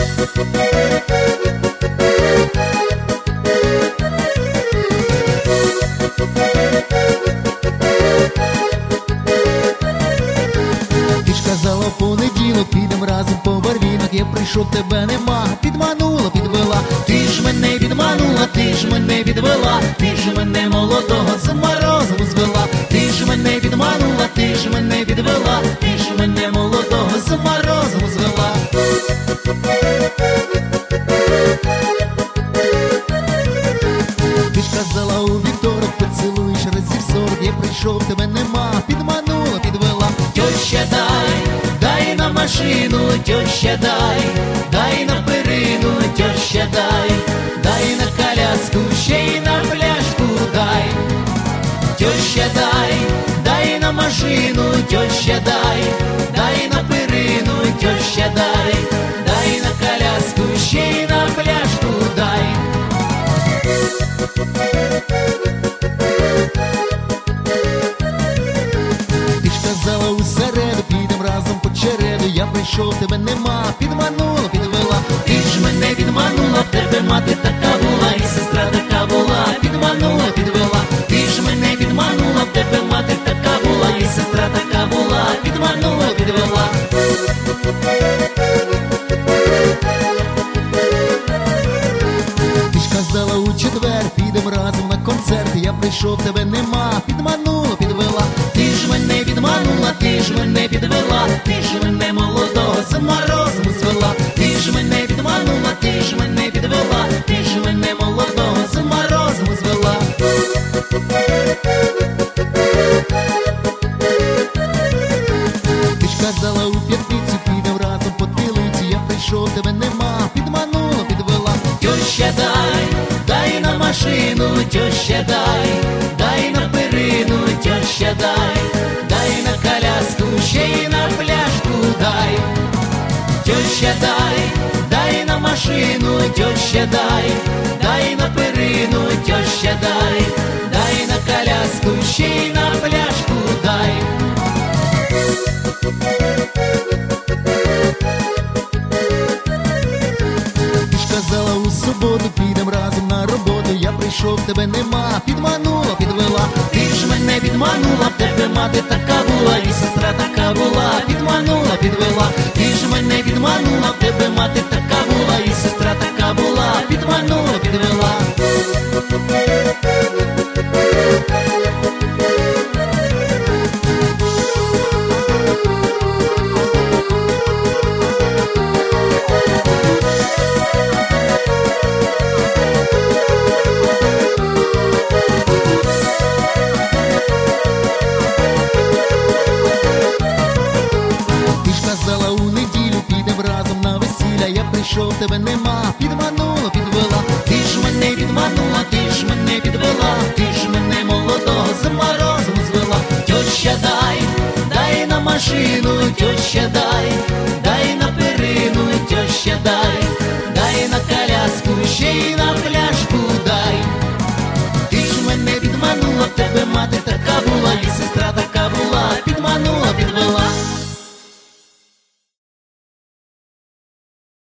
Ти ж казала в понеділок, підем разом по барвінок. Я прийшов, тебе нема, підманула, підвела. Ти ж мене підманула, ти ж мене підвела. Ти ж мене молодого з морозом звела. Ти ж мене підманула, ти ж мене підвела. Ти ж мене молодого з морозом звела. Ти ж казала у вівторок, поцілуєш разів 40. Я прийшов, тебе нема, підманула, підвела. Тьоща, дай на машину, тьоща, дай на перину, тьоща, дай на коляску, ще й на пляшку дай. Тьоща, дай на машину, тьоща, дай на перину, тьоща, дай на коляску, ще й на пляшку дай. Ти ж казала у середу, підем разом по череду. Я прийшов, тебе нема, підманула, підвела. Ти ж мене підманула, в тебе мати така була, і сестра така була, підманула, підвела. Ти ж мене підманула, в тебе мати така була, і сестра така була, підманула, підвела. Ти ж казала у четвер, підем разом на концерт. Я прийшов, тебе нема, підманула, підвела. Ти ж мене підманула, ти ж мене підвела. Ти ж мене молодого з морозом звела. Ти ж мене підманула, ти ж мене підвела. Ти ж мене молодого з морозом звела. Ти ж казала у п'ятницю, підем разом по Тилиці. Я прийшов, тебе нема, підманула, підвела. Тьоща, дай на машину, тьоща, дай на перину, тьоща, дай на коляску, ще й на пляшку дай. Тьоща, дай на машину, тьоща, дай на перину, тьоща, дай на коляску, ще й на пляшку дай. Ти ж казала у суботу, підем разом на роботу. Я прийшов, тебе нема, підманула, підвела. Ти ж мене підманула, в тебе мати така була, і сестра така була, підманула, підвела. Ти ж мене підманула, в тебе мати така була, і сестра така була, підманула, підвела. Ти ж казала у неділю, підем разом на весілля. Я прийшов, тебе нема, підманула, підвела. Ти ж мене підманула, ти ж мене підвела. Ти ж мене молодого з морозом звела. Тьоща, дай на машину, тьоща, дай на перину, тьоща, дай